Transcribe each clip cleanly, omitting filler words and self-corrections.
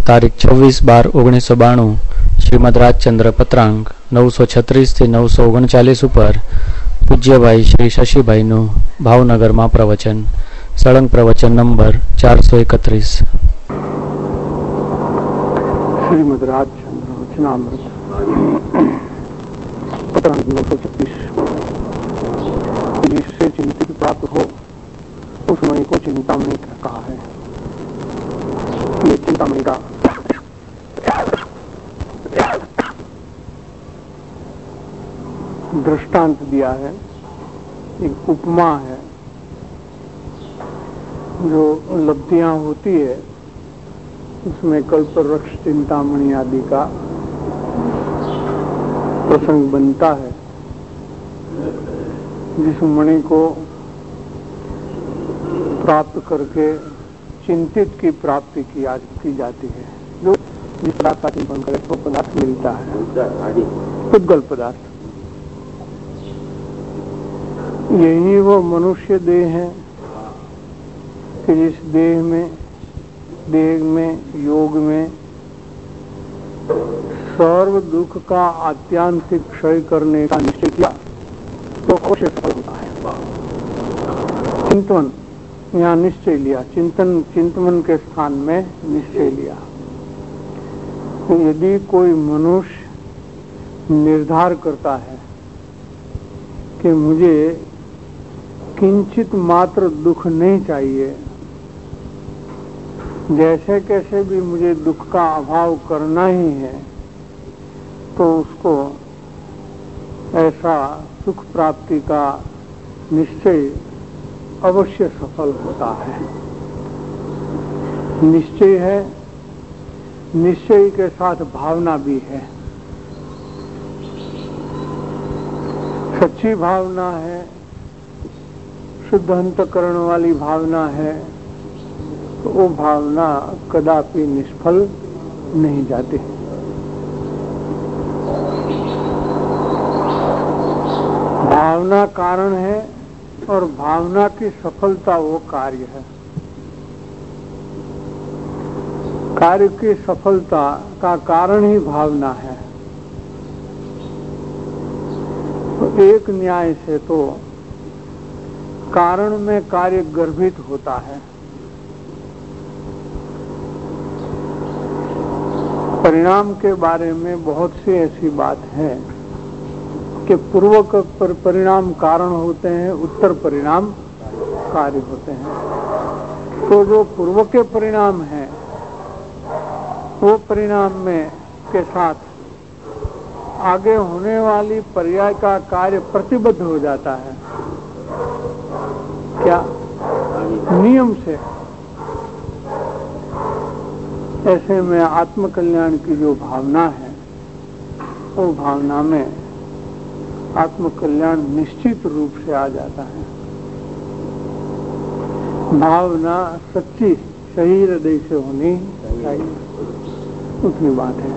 તારીખ 26/12/1992 શ્રીમદ રાજચંદ્ર પત્રાંક 936 થી 939 ઉપર પૂજ્યભાઈ શ્રી શશીભાઈનું ભાવનગરમાં પ્રવચન. સળંગ પ્રવચન નંબર 431. श्रीमद राजचंद्र वचनामृत पत्रांक 936. जिससे चिंतित प्राप्त हो उस मणि को चिंतामणि कहा है. ये चिंतामणि का दृष्टांत दिया है, एक उपमा है. जो लब्धियां होती है उसमें कल्प वृक्ष, चिंतामणि आदि का प्रसंग बनता है. जिस मणि को प्राप्त करके चिंतित की प्राप्ति की जाती है, जो जिस पदार्थ का चिंतन करे तो पदार्थ मिलता है, उद्गल पदार्थ. यही वो मनुष्य देह है कि जिस देह में योग में सर्व दुख का आत्यांतिक क्षय करने का निश्चय किया तो अवश्य सफल होता है. चिंतन यहाँ निश्चय लिया, चिंतन के स्थान में निश्चय लिया. तो यदि कोई मनुष्य निर्धार करता है कि मुझे किंचित मात्र दुख नहीं चाहिए, जैसे कैसे भी मुझे दुख का अभाव करना ही है, तो उसको ऐसा सुख प्राप्ति का निश्चय अवश्य सफल होता है. निश्चय है, निश्चय के साथ भावना भी है. सच्ची भावना है, शुद्ध अंतकरण वाली भावना है, तो वो भावना कदापि निष्फल नहीं जाती. भावना कारण है और भावना की सफलता वो कार्य है. कार्य की सफलता का कारण ही भावना है. तो एक न्याय से तो कारण में कार्य गर्भित होता है. परिणाम के बारे में बहुत सी ऐसी बात है कि पूर्व परिणाम कारण होते हैं, उत्तर परिणाम कार्य होते हैं. तो जो पूर्व के परिणाम हैं वो परिणाम में के साथ आगे होने वाली पर्याय का कार्य प्रतिबद्ध हो जाता है. क्या नियम से. ऐसे में आत्मकल्याण की जो भावना है वो भावना में आत्मकल्याण निश्चित रूप से आ जाता है. भावना सच्ची सही हृदय से होनी चाहिए, उतनी बात है.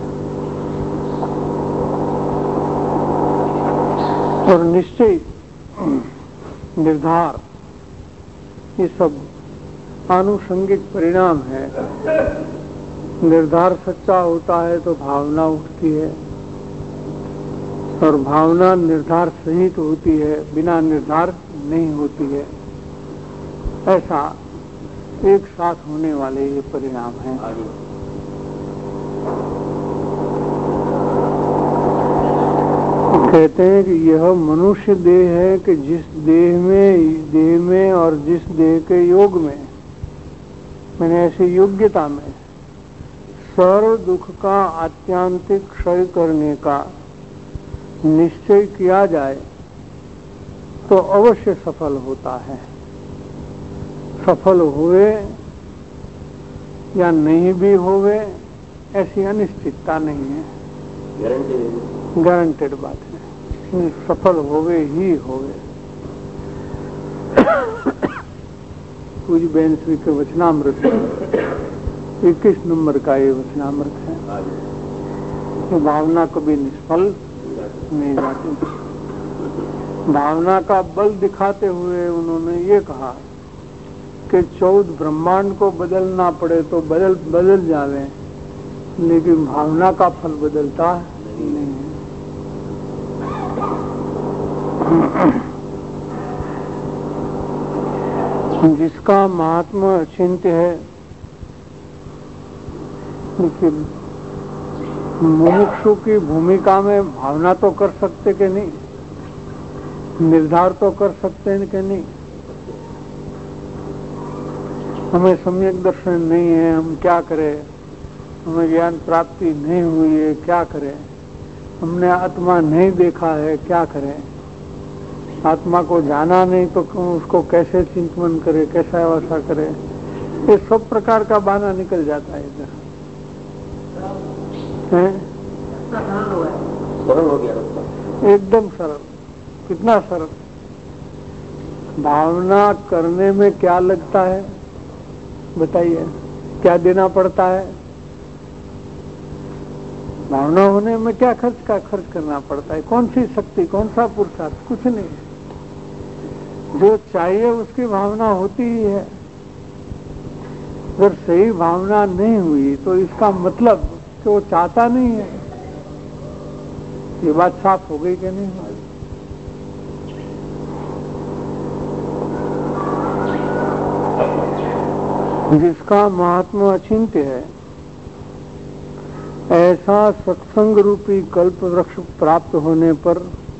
और निश्चय, निर्धार, ये सब आनुषंगिक परिणाम है. निर्धार सच्चा होता है तो भावना उठती है, और भावना निर्धार सहित होती है, बिना निर्धार नहीं होती है. ऐसा एक साथ होने वाले ये परिणाम हैं. कहते हैं कि यह मनुष्य देह है कि जिस देह में और जिस देह के योग में, मैंने ऐसी योग्यता में सर्व दुख का आत्यांतिक क्षय करने का निश्चय किया जाए तो अवश्य सफल होता है. सफल हुए या नहीं भी होवे ऐसी अनिश्चितता नहीं है, गारंटेड बात है. सफल होवे ही होवे. पूज्य बेन श्री के वचनामृत 21 नंबर का ये वचनामृत है. तो भावना कभी निष्फल नहीं जाती. भावना का बल दिखाते हुए उन्होंने ये कहा कि 14 ब्रह्मांड को बदलना पड़े तो बदल जावे, लेकिन भावना का फल बदलता नहीं है। जिसका महात्मा अचिंत्य है, लेकिन मुमुक्षु की भूमिका में भावना तो कर सकते कि नहीं, निर्धार तो कर सकते हैं कि नहीं। हमें सम्यक दर्शन नहीं है, हम क्या करें, हमें ज्ञान प्राप्ति नहीं हुई है, क्या करें, हमने आत्मा नहीं देखा है, क्या करें, आत्मा को जाना नहीं तो उसको कैसे चिंतन करे, कैसा अवस्था करे, ये सब प्रकार का बहाना निकल जाता है इधर। सरल हो गया, एकदम सरल। कितना सरल। भावना करने में क्या लगता है बताइए, क्या देना पड़ता है? भावना होने में क्या खर्च करना पड़ता है? कौन सी शक्ति, कौन सा पुरुषार्थ? कुछ नहीं। जो चाहिए उसकी भावना होती ही है। अगर सही भावना नहीं हुई तो इसका मतलब कि वो चाहता नहीं है। ये बात साफ हो गई कि नहीं? जिसका महात्मा अचिंत्य है, ऐसा सत्संग रूपी कल्प वृक्ष प्राप्त होने पर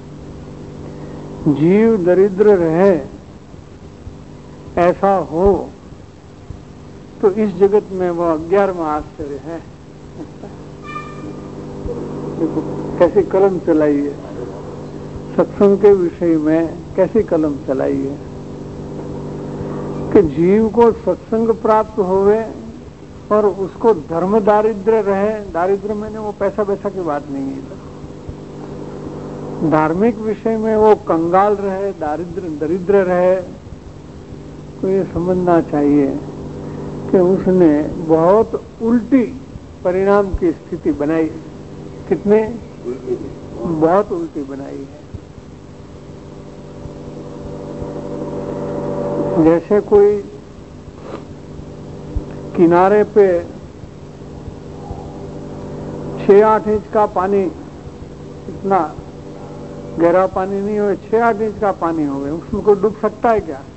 जीव दरिद्र रहे, ऐसा हो तो इस जगत में वह 11वां आश्चर्य है। देखो कैसी कलम चलाई है, सत्संग के विषय में कैसी कलम चलाई है कि जीव को सत्संग प्राप्त होवे और उसको धर्म दारिद्र्य रहे। दारिद्र्य मैंने वो पैसा वैसा की बात नहीं है, धार्मिक विषय में वो कंगाल रहे, दरिद्र रहे। तो ये समझना चाहिए कि उसने बहुत उल्टी परिणाम की स्थिति बनाई। कितने? बहुत उल्टी बनाई है। जैसे कोई किनारे पे 6-8 इंच का पानी, इतना गहरा पानी नहीं हो, 6-8 इंच का पानी हो, उसमें कोई डूब सकता है क्या?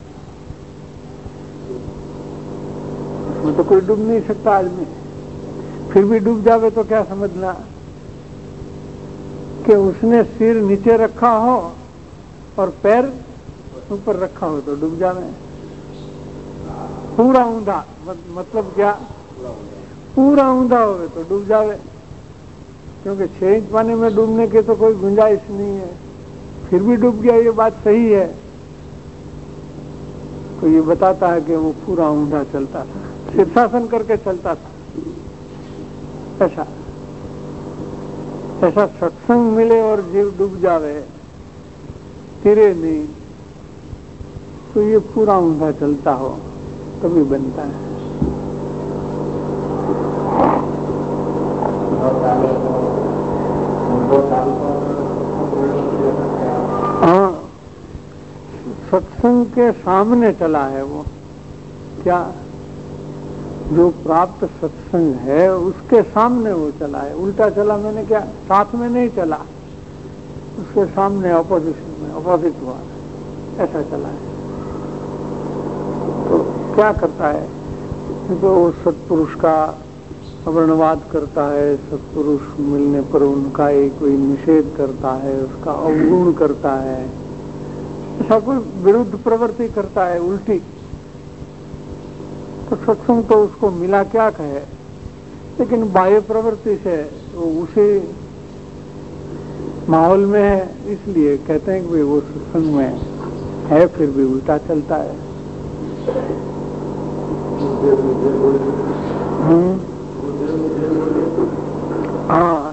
उसमें तो कोई डूब नहीं सकता आदमी। फिर भी डूब जावे तो क्या समझना कि उसने सिर नीचे रखा हो और पैर ऊपर रखा हो तो डूब जावे। पूरा ऊंधा मतलब क्या? पूरा ऊंधा हो तो डूब जावे, क्योंकि 6 इंच पानी में डूबने की तो कोई गुंजाइश नहीं है। फिर भी डूब गया, ये बात सही है। तो ये बताता है कि वो पूरा ऊंधा चलता था, शीर्षासन करके चलता था। ऐसा सत्संग मिले और जीव डूब जावे, तिरे नहीं, तो ये पूरा ऊंधा चलता हो तभी बनता है। हाँ, सत्संग के सामने चला है वो। क्या? जो प्राप्त सत्संग है उसके सामने वो चला है। उल्टा चला मैंने क्या? साथ में नहीं चला, उसके सामने ऑपोजिशन में, ऑपोजिट हुआ, ऐसा चला है। तो क्या करता है? तो वो सत्पुरुष का वर्णवाद करता है, सत्पुरुष मिलने पर उनका एक कोई निषेध करता है, उसका अवगुण करता है, ऐसा कोई विरुद्ध प्रवृत्ति करता है, उल्टी। तो सत्संग तो उसको मिला क्या कहे, लेकिन बाह्य प्रवृत्ति से वो उसी माहौल में है, इसलिए कहते हैं कि वो सत्संग में है, फिर भी उल्टा चलता है। हाँ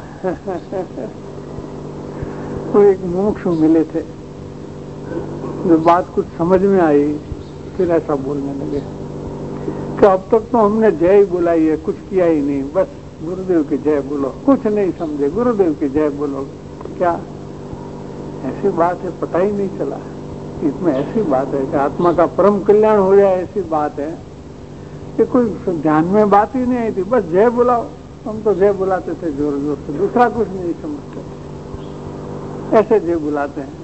तो एक मुमुक्षु मिले थे, जो बात कुछ समझ में आई, फिर ऐसा बोलने लगे कि अब तक तो हमने जय ही बुलाई है, कुछ किया ही नहीं, बस गुरुदेव की जय बोलो, कुछ नहीं समझे, गुरुदेव की जय बोलो। क्या ऐसी बात है? पता ही नहीं चला। इसमें ऐसी बात है कि आत्मा का परम कल्याण हो जाए, ऐसी बात है कि कोई ध्यान में बात ही नहीं आई थी, बस जय बुलाओ, हम तो जय बुलाते थे जोर जोर से, दूसरा कुछ नहीं समझते, ऐसे जय बुलाते हैं।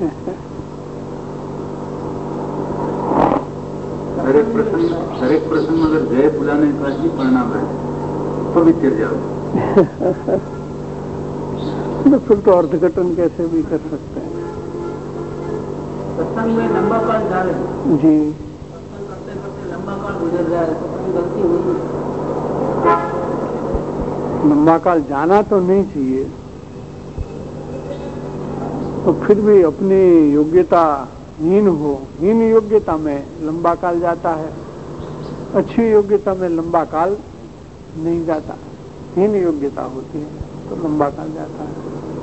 हर एक प्रसंग में अगर जय बुलाने का ही परिणाम है तो भी तिर जाओ। तो फिर तो अर्थघटन कैसे भी कर सकते हैं। सत्संग में लंबा काल जा रहे जी, सत्संग करते करते लंबा काल गुजर जाए तो कभी गलती हुई? लंबा काल जाना तो नहीं चाहिए, तो फिर भी अपनी योग्यता हीन योग्यता में लंबा काल जाता है, अच्छी योग्यता में लंबा काल नहीं जाता, हीन योग्यता होती है तो लंबा काल जाता है।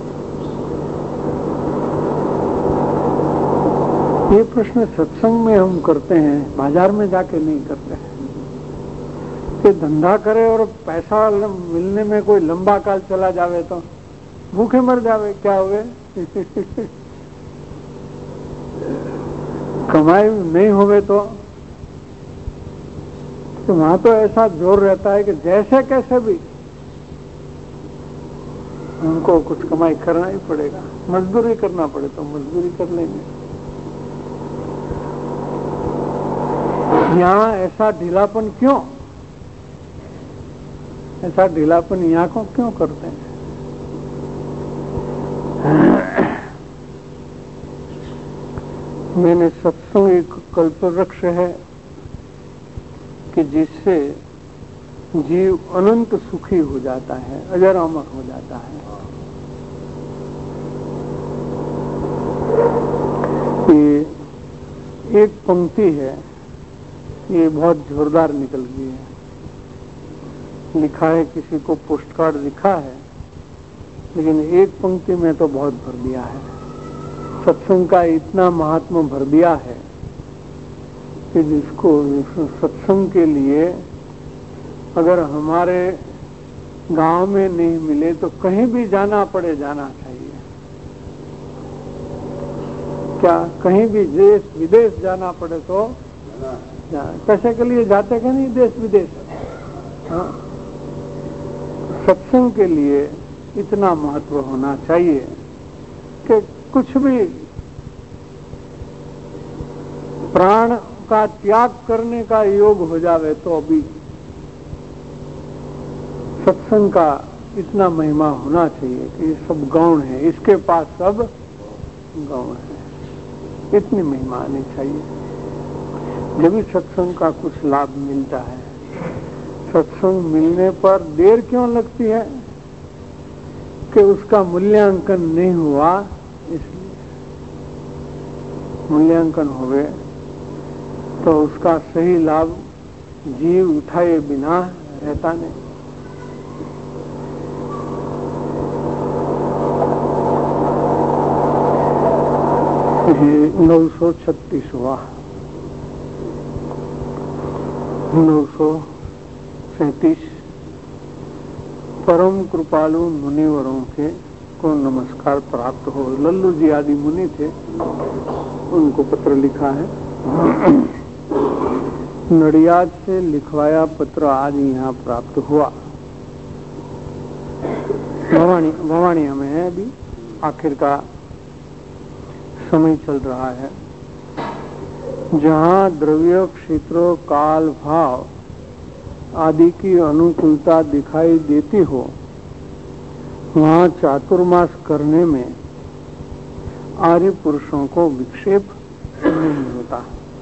ये प्रश्न सत्संग में हम करते हैं, बाजार में जाके नहीं करते हैं कि धंधा करे और पैसा मिलने में कोई लंबा काल चला जावे तो भूखे मर जावे, क्या हुए? कमाई नहीं होवे तो वहां तो ऐसा जोर रहता है कि जैसे कैसे भी उनको कुछ कमाई करना ही पड़ेगा, मजदूरी करना पड़े तो मजदूरी कर लेंगे। यहाँ ऐसा ढीलापन क्यों? ऐसा ढीलापन यहाँ को क्यों करते हैं? मैंने सत्संग एक कल्पवृक्ष है कि जिससे जीव अनंत सुखी हो जाता है, अजरामर हो जाता है। ये एक पंक्ति है, ये बहुत जोरदार निकल गई है। लिखा है, किसी को पोस्टकार्ड लिखा है, लेकिन एक पंक्ति में तो बहुत भर दिया है। सत्संग का इतना महात्मा भर दिया है कि जिसको सत्संग के लिए अगर हमारे गांव में नहीं मिले तो कहीं भी जाना पड़े, जाना चाहिए। क्या कहीं भी देश विदेश जाना पड़े तो पैसे के लिए जाते कि नहीं देश विदेश? हाँ, सत्संग के लिए इतना महत्व होना चाहिए कि कुछ भी प्राण का त्याग करने का योग हो जावे तो अभी सत्संग का इतना महिमा होना चाहिए कि ये सब गौण है, इसके पास सब गौण है, इतनी महिमा आनी चाहिए। जब भी सत्संग का कुछ लाभ मिलता है। सत्संग मिलने पर देर क्यों लगती है? कि उसका मूल्यांकन नहीं हुआ, इसलिए मूल्यांकन होवे तो उसका सही लाभ जीव उठाए बिना रहता नहीं। ये 936वां 937 परम कृपालु मुनिवरों के को नमस्कार प्राप्त हो। लल्लू जी आदि मुनि थे, उनको पत्र लिखा है। नडियाद से लिखवाया पत्र आज यहाँ प्राप्त हुआ। भवानिया में है, अभी आखिर का समय चल रहा है। जहाँ द्रव्य क्षेत्र काल भाव आदि की अनुकूलता दिखाई देती हो, वहाँ चातुर्मास करने में आर्य पुरुषों को विक्षेप नहीं होता।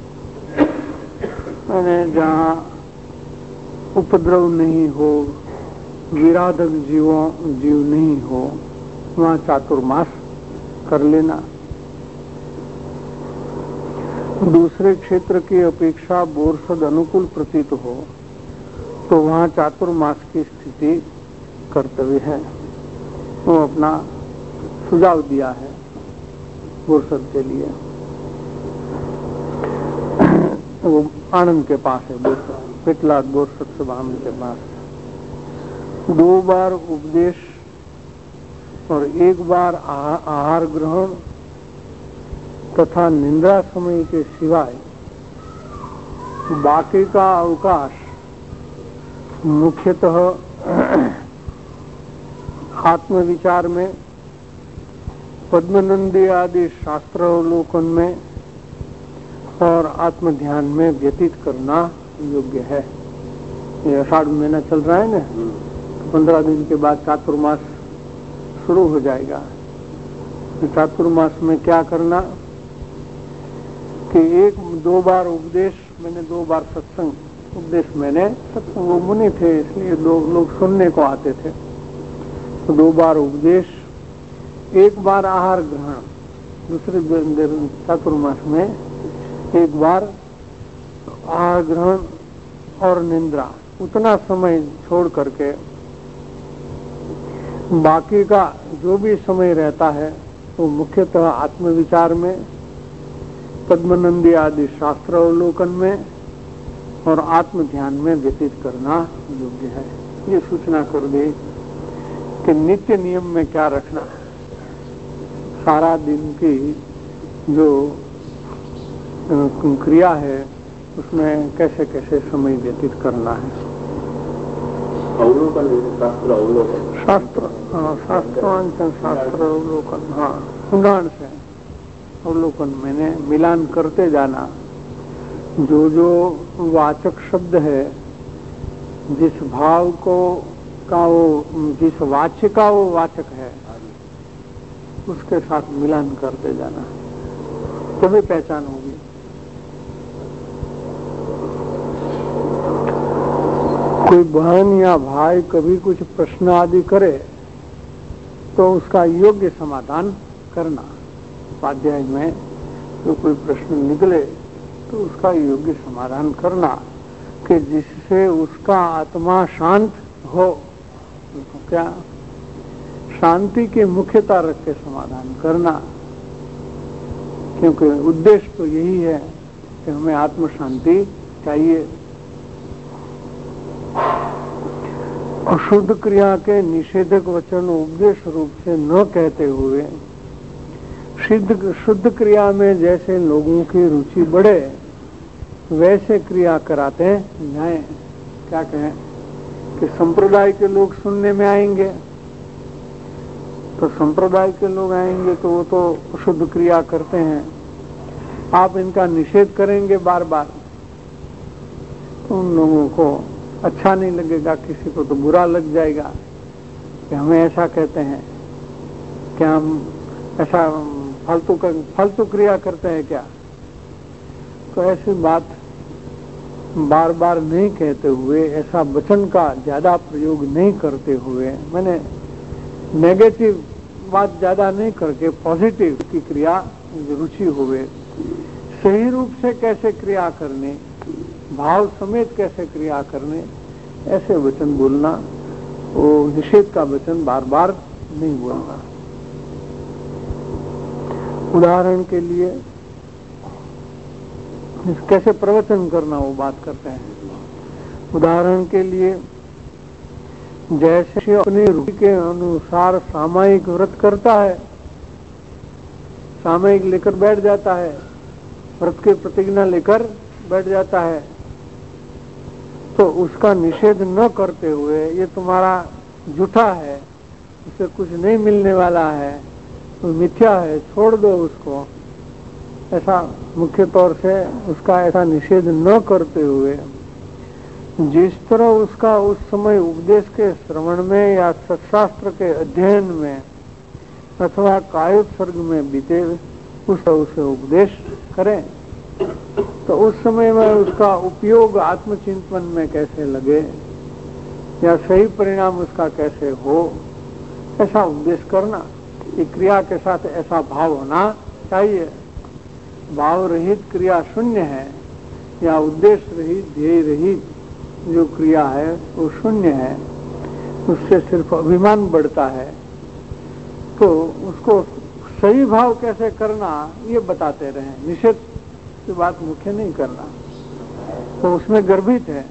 मैंने जहाँ उपद्रव नहीं हो, विराधक जीव नहीं हो, वहाँ चातुर्मास कर लेना। दूसरे क्षेत्र की अपेक्षा बोरसद अनुकूल प्रतीत हो तो वहाँ चातुर्मास की स्थिति कर्तव्य है। वो अपना सुझाव दिया है बोरसद के लिए। वो आनंद के पास है, पेटलाद बोरसद सभानंद के पास। 2 बार उपदेश और 1 बार आहार ग्रहण तथा निंद्रा समय के सिवाय बाकी का अवकाश मुख्यतः आत्मविचार में, पद्मनंदी आदि शास्त्रावलोकन में और आत्म ध्यान में व्यतीत करना योग्य है। ये आषाढ़ महीना चल रहा है ना, 15 दिन के बाद चातुर्मास शुरू हो जाएगा। चातुर्मास में क्या करना कि 1-2 बार उपदेश, मैंने 2 बार सत्संग उपदेश, मैंने सत्संग, वो मुनि थे इसलिए लोग सुनने को आते थे, तो 2 बार उपदेश, 1 बार आहार ग्रहण, दूसरे चातुर्मास में 1 बार आहार ग्रहण और निद्रा, उतना समय छोड़ करके बाकी का जो भी समय रहता है वो मुख्यतः आत्मविचार में, पद्मनंदी आदि शास्त्रावलोकन में और आत्म ध्यान में व्यतीत करना योग्य है। ये सूचना कर दे कि नित्य नियम में क्या रखना है, सारा दिन की जो क्रिया है उसमें कैसे कैसे समय व्यतीत करना है। अवलोकन, शास्त्र अवलोकन, शास्त्र, हाँ, शास्त्रांचन शास्त्र अवलोकन, हाँ, उदाहरण से अवलोकन मैंने मिलान करते जाना। जो जो वाचक शब्द है, जिस भाव को का वो, जिस वाच्य का वो वाचक है, उसके साथ मिलान करते जाना, तभी पहचान होगी। कोई बहन या भाई कभी कुछ प्रश्न आदि करे तो उसका योग्य समाधान करना। स्वाध्याय में जो कोई प्रश्न निकले तो उसका योग्य समाधान करना कि जिससे उसका आत्मा शांत हो। तो क्या शांति की मुख्यता रख के समाधान करना, क्योंकि उद्देश्य तो यही है कि हमें आत्म शांति चाहिए। अशुद्ध क्रिया के निषेधक वचन उपदेश रूप से न कहते हुए शुद्ध क्रिया में जैसे लोगों की रुचि बढ़े वैसे क्रिया कराते जाएं। क्या कहें कि संप्रदाय के लोग सुनने में आएंगे, तो संप्रदाय के लोग आएंगे तो वो तो अशुद्ध क्रिया करते हैं, आप इनका निषेध करेंगे बार बार तो उन लोगों को अच्छा नहीं लगेगा, किसी को तो बुरा लग जाएगा कि हमें ऐसा कहते हैं, क्या हम ऐसा फालतू क्रिया करते हैं क्या। तो ऐसी बात बार बार नहीं कहते हुए, ऐसा वचन का ज्यादा प्रयोग नहीं करते हुए, मैंने नेगेटिव बात ज्यादा नहीं करके पॉजिटिव की क्रिया रुचि हुए, सही रूप से कैसे क्रिया करने, भाव समेत कैसे क्रिया करने, ऐसे वचन बोलना, वो निषेध का वचन बार बार नहीं बोलना। उदाहरण के लिए कैसे प्रवचन करना वो बात करते हैं। उदाहरण के लिए जैसे अपनी रुचि के अनुसार सामायिक व्रत करता है, सामायिक लेकर बैठ जाता है, व्रत की प्रतिज्ञा लेकर बैठ जाता है, तो उसका निषेध न करते हुए ये तुम्हारा झूठा है, उससे कुछ नहीं मिलने वाला है, तो मिथ्या है, छोड़ दो उसको, ऐसा मुख्य तौर से उसका ऐसा निषेध न करते हुए जिस तरह उसका उस समय उपदेश के श्रवण में या सत्शास्त्र के अध्ययन में अथवा कायोत्सर्ग में बीते उसे उपदेश करें, तो उस समय में उसका उपयोग आत्मचिंतन में कैसे लगे या सही परिणाम उसका कैसे हो, ऐसा उपदेश करना। ये क्रिया के साथ ऐसा भाव होना चाहिए। भाव रहित क्रिया शून्य है या उद्देश्य रहित, ध्येय रहित जो क्रिया है वो शून्य है, उससे सिर्फ अभिमान बढ़ता है। तो उसको सही भाव कैसे करना ये बताते रहे, निषेध की बात मुख्य नहीं करना, तो उसमें गर्भित है।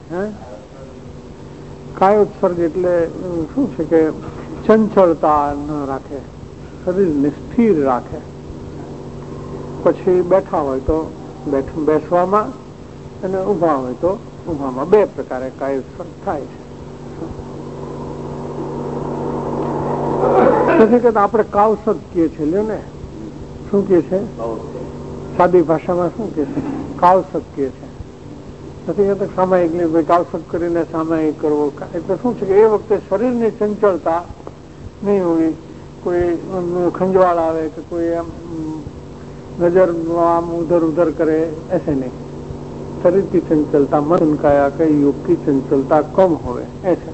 काय उत्सर्ग એટલે શું છે કે ચંચળતા ન રાખે, શરીરને સ્થિર રાખે, પછી બેઠા હોય તો બેસવામાં અને ઊભા હોય તો ઊભામાં, 2 પ્રકારે કાય ઉત્સર્ગ થાય છે। નથી કે આપણે કાવસક કહીએ છીએ, લ્યો ને શું કહે છે, સાદી ભાષામાં શું કહે છે, કાવસક કહે છે. નથી કહેતા સામાયિક નહીં, ભાઈ કાવસક કરીને સામાયિક કરવો. એટલે શું છે કે એ વખતે શરીરની ચંચળતા નહીં હોવી, કોઈ ખંજવાળ આવે કે કોઈ આમ नजर आम उधर उधर करे, ऐसे नहीं. शरीर की चंचलता, मन काया के योग की चंचलता कम होवे, ऐसे.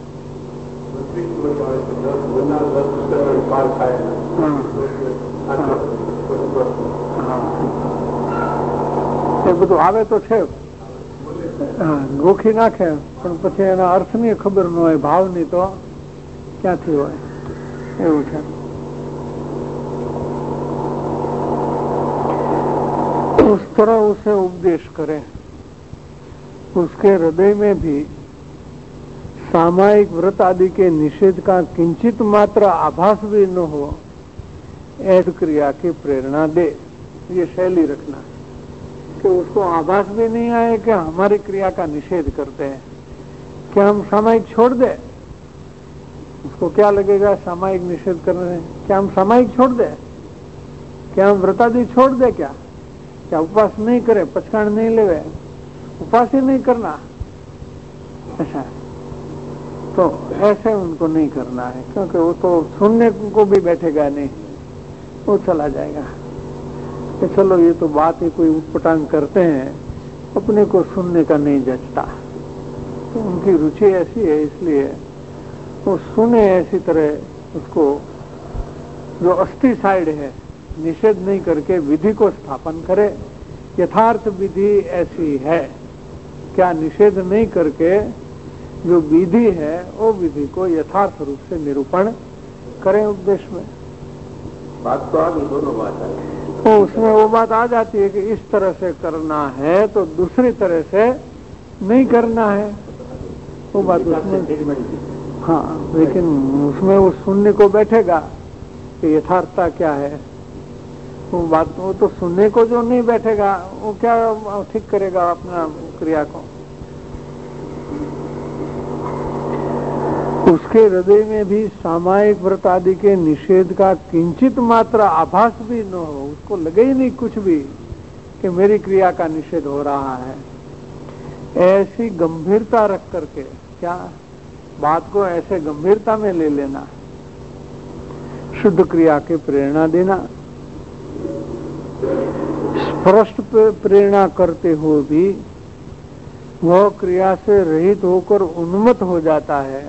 એ બધું આવે તો છે, ગોખી નાખે, પણ પછી એના અર્થની ખબર ન હોય, ભાવની તો ક્યાંથી હોય, એવું છે. उस तरह उसे उपदेश करें, उसके हृदय में भी सामायिक व्रत आदि के निषेध का किंचित मात्र आभास भी न हो, ऐसी क्रिया की प्रेरणा दे. ये शैली रखना कि उसको आभास भी नहीं आए कि हमारी क्रिया का निषेध करते हैं, कि हम सामायिक छोड़ दे. उसको क्या लगेगा सामायिक निषेध करने, क्या हम सामायिक छोड़ दे, क्या हम व्रत आदि छोड़ दे, क्या उपवास नहीं करे, पचकाण नहीं लेवे, उपवास ही नहीं करना, ऐसा. तो ऐसे उनको नहीं करना है, क्योंकि वो तो सुनने को भी बैठेगा नहीं, वो चला जाएगा कि चलो ये तो बात ही कोई उटपटांग करते हैं, अपने को सुनने का नहीं जचता. तो उनकी रुचि ऐसी है, इसलिए वो सुने ऐसी तरह उसको जो अस्थि साइड है निषेध नहीं करके विधि को स्थापन करे. यथार्थ विधि ऐसी है, क्या निषेध नहीं करके जो विधि है वो विधि को यथार्थ रूप से निरूपण करें उपदेश में. बात तो आ गई, दोनों बात आ गई. तो उसमें वो बात आ जाती है कि इस तरह से करना है तो दूसरी तरह से नहीं करना है, वो बात उसमें. हाँ, लेकिन उसमें वो सुनने को बैठेगा कि यथार्थता क्या है, वो बात, वो तो सुनने को जो नहीं बैठेगा वो क्या ठीक करेगा अपना क्रिया को. उसके हृदय में भी सामायिक व्रत आदि के निषेध का किंचित मात्र आभास भी न हो, उसको लगे ही नहीं कुछ भी कि मेरी क्रिया का निषेध हो रहा है. ऐसी गंभीरता रख करके, क्या बात को ऐसे गंभीरता में ले लेना, शुद्ध क्रिया की प्रेरणा देना. स्पष्ट प्रेरणा करते हुए भी वह क्रिया से रहित होकर उन्मत्त हो जाता है.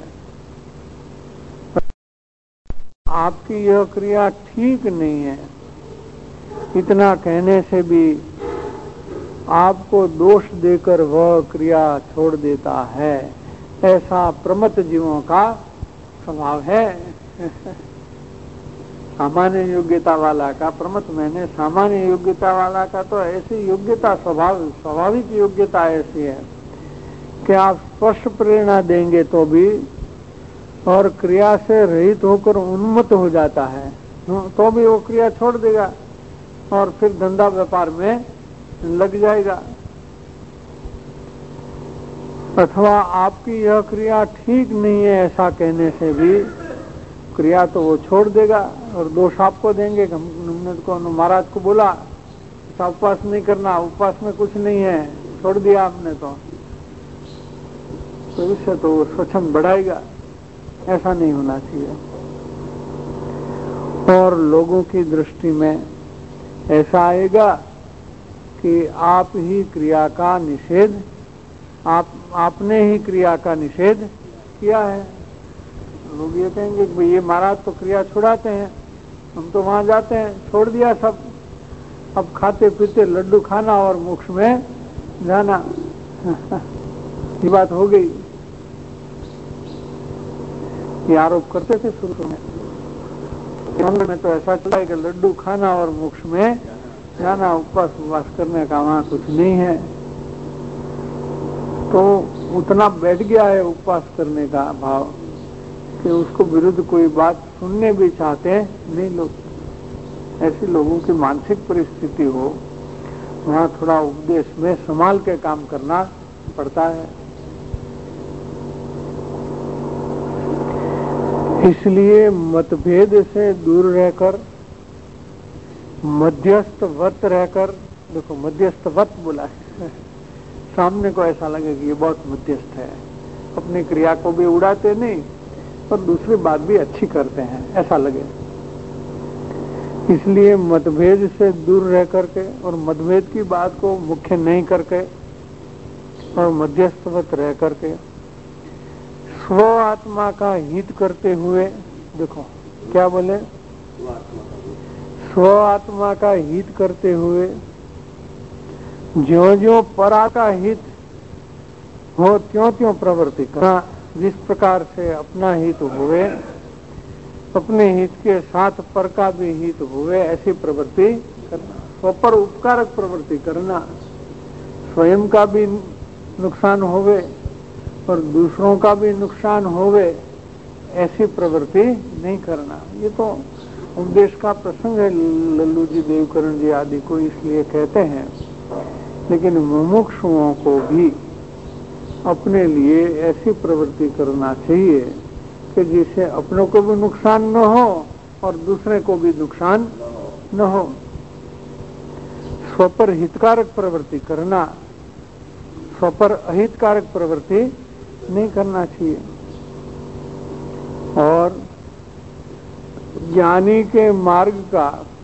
आपकी यह क्रिया ठीक नहीं है, इतना कहने से भी आपको दोष देकर वह क्रिया छोड़ देता है. ऐसा प्रमत्त जीवों का स्वभाव है. सामान्य योग्यता वाला का, प्रमत्त मैंने सामान्य योग्यता वाला का तो ऐसी योग्यता स्वाभाविक योग्यता ऐसी है कि आप स्पष्ट प्रेरणा देंगे तो भी और क्रिया से रहित होकर उन्मत्त हो जाता है, तो भी वो क्रिया छोड़ देगा और फिर धंधा व्यापार में लग जाएगा. अथवा आपकी यह क्रिया ठीक नहीं है ऐसा कहने से भी क्रिया तो वो छोड़ देगा और दोष आपको देंगे. हमने को महाराज को बोला उपवास नहीं करना, उपवास में कुछ नहीं है, छोड़ दिया आपने, तो इससे तो वो स्वच्छंद बढ़ाएगा. ऐसा नहीं होना चाहिए. और लोगों की दृष्टि में ऐसा आएगा कि आप ही क्रिया का निषेध, आपने ही क्रिया का निषेध किया है. लोग ये कहेंगे कि ये महाराज तो क्रिया छुड़ाते हैं, हम तो वहां जाते हैं, छोड़ दिया सब, अब खाते पीते लड्डू खाना और मोक्ष में जाना. ये बात हो गई. ये आरोप करते थे शुरू में, में तो ऐसा चला है कि लड्डू खाना और मोक्ष में जाना, उपवास करने का वहां कुछ नहीं है. तो उतना बैठ गया है उपवास करने का भाव कि उसको विरुद्ध कोई बात सुनने भी चाहते नहीं लोग. ऐसे लोगों की मानसिक परिस्थिति हो, वहाँ थोड़ा उपदेश में संभाल के काम करना पड़ता है. इसलिए मतभेद से दूर रहकर, मध्यस्थवत रहकर, देखो मध्यस्थवत बोला है, सामने को ऐसा लगे कि ये बहुत मध्यस्थ है, अपनी क्रिया को भी उड़ाते नहीं और दूसरी बात भी अच्छी करते हैं, ऐसा लगे। इसलिए मतभेद से दूर रह करके और मतभेद की बात को मुख्य नहीं करके और मध्यस्थवत रह करके स्व आत्मा का हित करते हुए, देखो क्या बोले, स्व आत्मा का हित करते हुए ज्यों ज्यों परा का हित हो त्यों त्यों प्रवृत्ति करना। जिस प्रकार से अपना हित हुए, अपने हित के साथ पर का भी हित हुए, ऐसी प्रवृत्ति करना। स्वपर उपकारक प्रवृत्ति करना, स्वयं का भी नुकसान होवे और दूसरों का भी नुकसान होवे, ऐसी प्रवृत्ति नहीं करना। ये तो उपदेश का प्रसंग है, लल्लू जी, देवकरण जी आदि को इसलिए कहते हैं। लेकिन मुमुक्षुओं को भी अपने लिए ऐसी प्रवृत्ति करना चाहिए कि जिससे अपनों को भी नुकसान न हो और दूसरे को भी नुकसान न हो। स्वपर हितकारक प्रवृत्ति करना, स्वपर अहितकारक प्रवृत्ति नहीं करना चाहिए। और ज्ञानी के मार्ग का,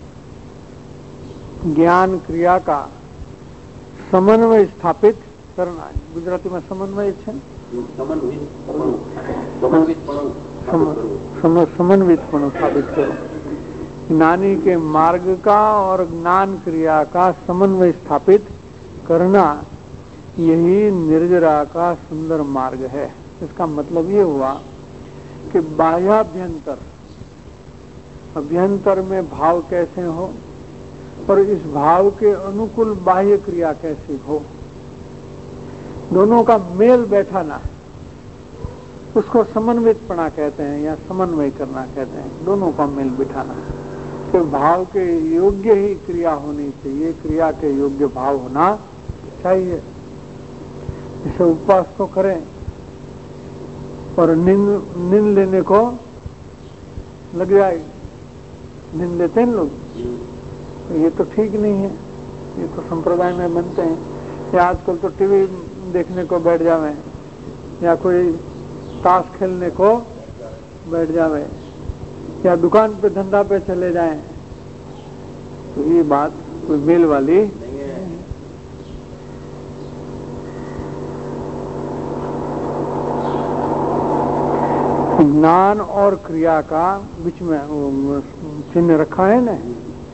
ज्ञान क्रिया का समन्वय स्थापित करना है। गुजराती में समन्वय है, समन्वितपणु स्थापित करो। ज्ञानी के मार्ग का और ज्ञान क्रिया का समन्वय स्थापित करना, यही निर्जरा का सुंदर मार्ग है। इसका मतलब ये हुआ कि बाह्याभ्यंतर, अभ्यंतर में भाव कैसे हो और इस भाव के अनुकूल बाह्य क्रिया कैसी हो, दोनों का मेल बैठाना, उसको समन्वितपणा कहते हैं या समन्वय करना कहते हैं। दोनों का मेल बिठाना, तो भाव के योग्य ही क्रिया होनी चाहिए, क्रिया के योग्य भाव होना चाहिए। इसे उपवास तो करें और नींद लेने को लग जाए, नींद लेते हैं लोग, ये तो ठीक नहीं है। ये तो संप्रदाय में बनते हैं। या आजकल तो टीवी देखने को बैठ जावे या कोई ताश खेलने को बैठ जावे या दुकान पे धंधा पे चले जाएं, तो ये बात कोई मेल वाली नहीं है। ज्ञान और क्रिया का बीच में चिन्ह रखा है ना,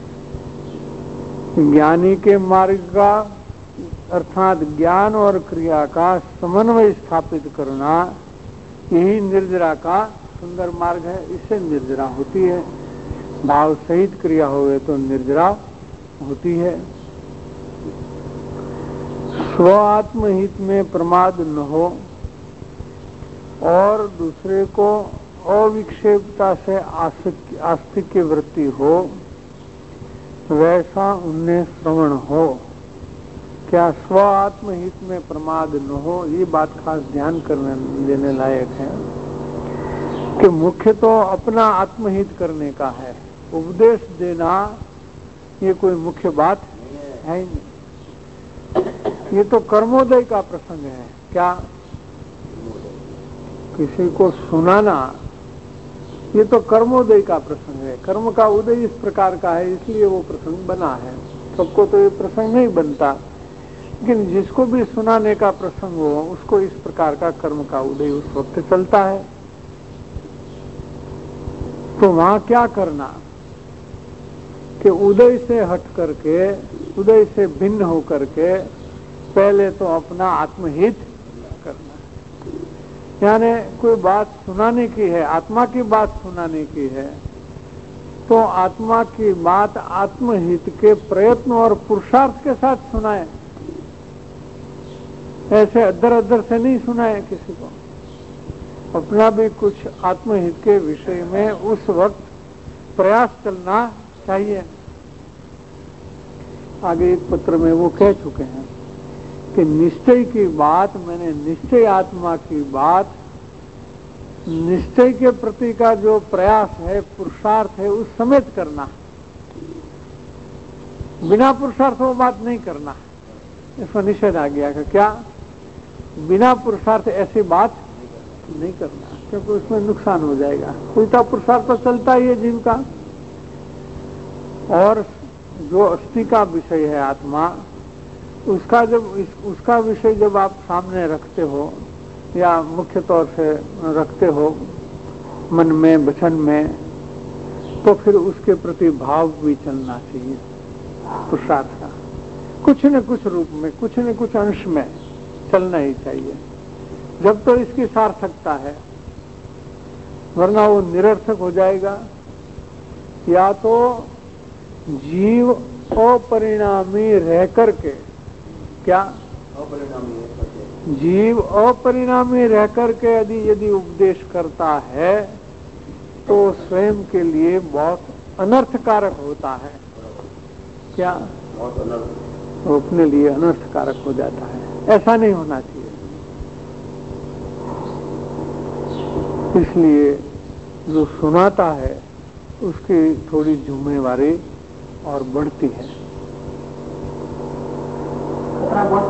ज्ञानी के मार्ग का अर्थात ज्ञान और क्रिया का समन्वय स्थापित करना, यही निर्जरा का सुंदर मार्ग है। इससे निर्जरा होती है। भाव सहित क्रिया होवे तो निर्जरा होती है। स्व आत्महित में प्रमाद न हो और दूसरे को अविक्षेपता से आस्तिक्य वृत्ति हो, वैसा उन्हें श्रवण हो। क्या स्व आत्महित में प्रमाद न हो, ये बात खास ध्यान करने देने लायक है कि मुख्य तो अपना आत्महित करने का है। उपदेश देना ये कोई मुख्य बात है ही नहीं। ये तो कर्मोदय का प्रसंग है। क्या किसी को सुनाना, ये तो कर्मोदय का प्रसंग है। कर्म का उदय इस प्रकार का है, इसलिए वो प्रसंग बना है। सबको तो ये प्रसंग नहीं बनता, लेकिन जिसको भी सुनाने का प्रसंग हो, उसको इस प्रकार का कर्म का उदय उस वक्त चलता है। तो वहां क्या करना कि उदय से हट करके, उदय से भिन्न होकर के पहले तो अपना आत्महित करना। यानी कोई बात सुनाने की है, आत्मा की बात सुनाने की है, तो आत्मा की बात आत्महित के प्रयत्न और पुरुषार्थ के साथ सुनाए। ऐसे अदर अदर से नहीं सुनाए किसी को। अपना भी कुछ आत्महित के विषय में उस वक्त प्रयास चलना चाहिए। आगे एक पत्र में वो कह चुके हैं कि निश्चय की बात, मैंने निश्चय आत्मा की बात निश्चय के प्रति का जो प्रयास है, पुरुषार्थ है, उस समेत करना। बिना पुरुषार्थ वो बात नहीं करना, इसमें निषेध आ गया कि क्या बिना पुरुषार्थ ऐसी बात नहीं करना, क्योंकि उसमें नुकसान हो जाएगा। उल्टा पुरुषार्थ तो चलता ही है जीव का। और जो अस्थि का विषय है आत्मा, उसका विषय जब आप सामने रखते हो या मुख्य तौर से रखते हो मन में, वचन में, तो फिर उसके प्रति भाव भी चलना चाहिए पुरुषार्थ का। कुछ न कुछ रूप में, कुछ न कुछ अंश में चलना ही चाहिए, जब तो इसकी सार्थकता है, वरना वो निरर्थक हो जाएगा। या तो जीव अपरिणामी रह करके, क्या जीव अपरिणामी रह करके यदि उपदेश करता है तो स्वयं के लिए बहुत अनर्थकारक होता है। क्या वो अपने लिए अनर्थकारक हो जाता है, ऐसा नहीं होना चाहिए। इसलिए जो सुनाता है उसकी थोड़ी जिम्मेवारी और बढ़ती है। खतरा बहुत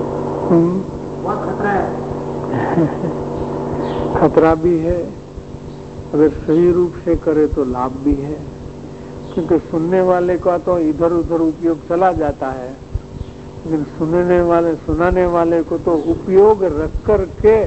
खतरा है। खतरा भी है, अगर सही रूप से करे तो लाभ भी है, क्योंकि सुनने वाले का तो इधर उधर उपयोग चला जाता है, लेकिन सुनाने वाले को तो उपयोग रख कर के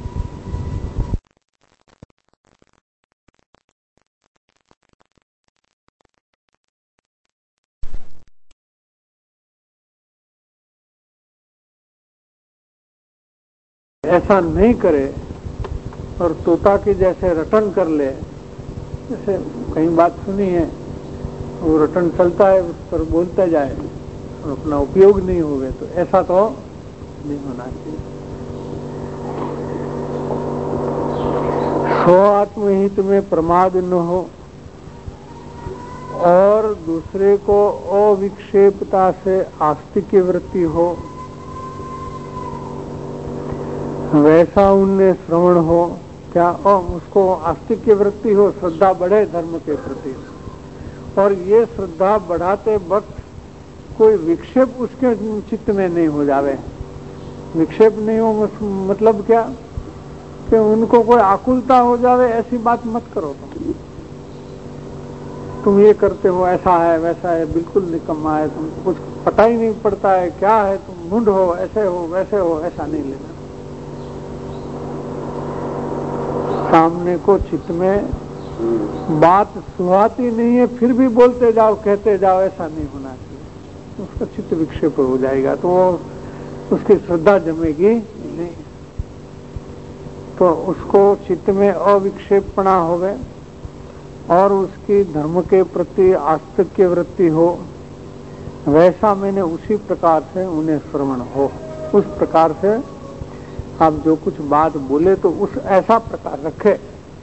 ऐसा नहीं करे और तोता की जैसे रटन कर ले। जैसे कहीं बात सुनी है, वो रटन चलता है, उस पर बोलता जाए और अपना उपयोग नहीं होवे, तो ऐसा तो नहीं होना चाहिए। स्व आत्महित में प्रमाद न हो और दूसरे को अविक्षेपता से आस्तिक वृत्ति हो, वैसा उनने श्रवण हो। क्या उसको आस्तिक वृत्ति हो, श्रद्धा बढ़े धर्म के प्रति, और ये श्रद्धा बढ़ाते वक्त कोई विक्षेप उसके चित्त में नहीं हो जावे। विक्षेप नहीं हो मतलब क्या कि उनको कोई आकुलता हो जावे, ऐसी बात मत करो। तुम ये करते हो, ऐसा है वैसा है, बिल्कुल निकम्मा है, तुम कुछ पता ही नहीं पड़ता है क्या है, तुम मुंड हो, ऐसे हो वैसे हो, ऐसा नहीं लेना। सामने को चित्त में बात सुहाती नहीं है, फिर भी बोलते जाओ, कहते जाओ, ऐसा नहीं होना चाहिए। उसका चित्त विक्षेप हो जाएगा, तो उसकी श्रद्धा जमेगी नहीं। तो उसको चित्त में अविक्षेपणा होवे और उसकी धर्म के प्रति आस्तिक वृत्ति हो, वैसा मैंने उसी प्रकार से उन्हें श्रवण हो। उस प्रकार से आप जो कुछ बात बोले तो उस ऐसा प्रकार रखे,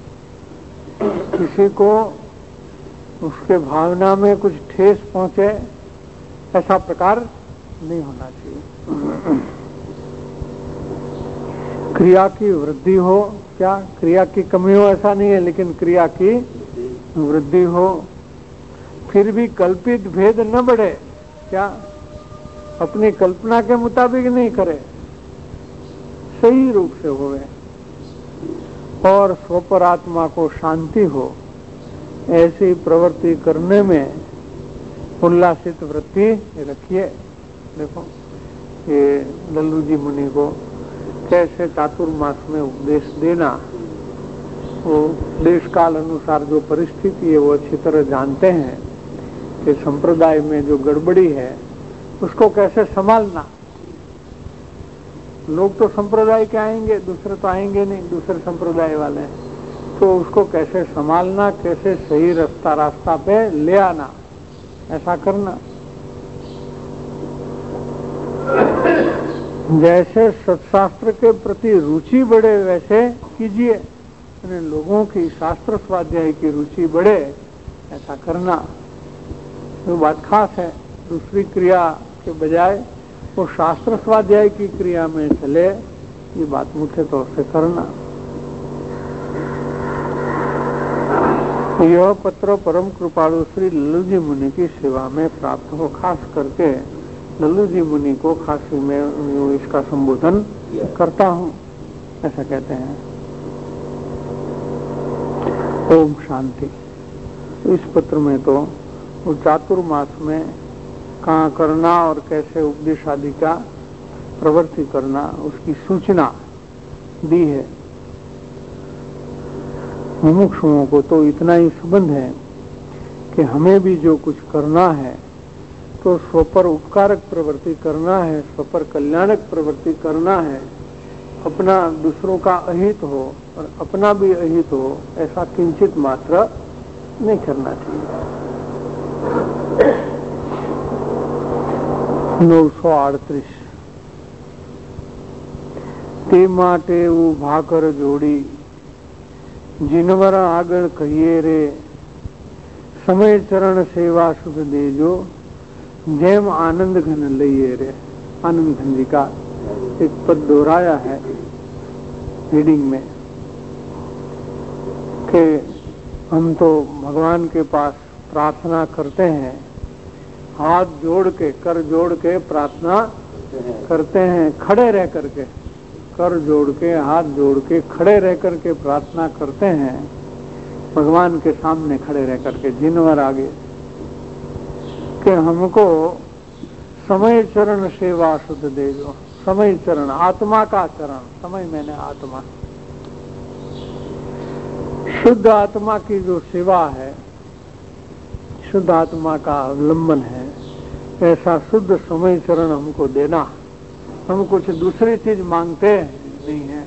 किसी को उसके भावना में कुछ ठेस पहुंचे, ऐसा प्रकार नहीं होना चाहिए। क्रिया की वृद्धि हो, क्या क्रिया की कमी हो ऐसा नहीं है, लेकिन क्रिया की वृद्धि हो, फिर भी कल्पित भेद न बढ़े। क्या अपनी कल्पना के मुताबिक नहीं करे, सही रूप से होवे, और स्वपर आत्मा को शांति हो, ऐसी प्रवृत्ति करने में उल्लासित वृत्ति रखिए। देखो ये लल्लू जी मुनि को कैसे चातुर्मास में उपदेश देना, वो देश काल अनुसार जो परिस्थिति है वो अच्छी तरह जानते हैं कि संप्रदाय में जो गड़बड़ी है उसको कैसे संभालना। लोग तो संप्रदाय के आएंगे, दूसरे तो आएंगे नहीं, दूसरे संप्रदाय वाले, तो उसको कैसे संभालना, कैसे सही रास्ता पे ले आना, ऐसा करना। जैसे सत्शास्त्र के प्रति रुचि बढ़े वैसे कीजिए, लोगों की शास्त्र स्वाध्याय की रुचि बढ़े, ऐसा करना। तो बात खास है, दूसरी क्रिया के बजाय वो शास्त्र स्वाध्याय की क्रिया में चले, ये बात मुख्य तौर से करना। यह पत्र परम कृपालु श्री लल्लू जी मुनि की सेवा में प्राप्त हो। खास करके लल्लू जी मुनि को खास में इसका संबोधन करता हूँ, ऐसा कहते हैं। ओम शांति। इस पत्र में तो वो चातुर्मास में कहाँ करना और कैसे उपदेश आदि का प्रवृत्ति करना उसकी सूचना दी है। मुमुक्षुओं को तो इतना ही संबंध है कि हमें भी जो कुछ करना है तो स्व पर उपकारक प्रवृत्ति करना है, स्व पर कल्याणक प्रवृत्ति करना है, अपना दूसरों का अहित हो और अपना भी अहित हो, ऐसा किंचित मात्र नहीं करना चाहिए। 938 તે માટે ઉભા કર જોડી જીનવર આગળ કહીએ રે समय चरण सेवा सुख देजो जैम आनंद घन लइए रे। आनंद घन जी का एक पद दोहराया है रीडिंग में कि हम तो भगवान के पास प्रार्थना करते हैं, हाथ जोड़ के कर जोड़ के प्रार्थना करते हैं, खड़े रह करके कर जोड़ के हाथ जोड़ के खड़े रह करके प्रार्थना करते हैं, भगवान के सामने खड़े रह करके जिनवर आगे कि हमको समय चरण सेवा शुद्ध दे दो। समय चरण आत्मा का चरण, समय मैंने आत्मा, शुद्ध आत्मा की जो सेवा है, शुद्ध आत्मा का अवलंबन है, ऐसा शुद्ध समय चरण हमको देना। हम कुछ दूसरी चीज मांगते नहीं है।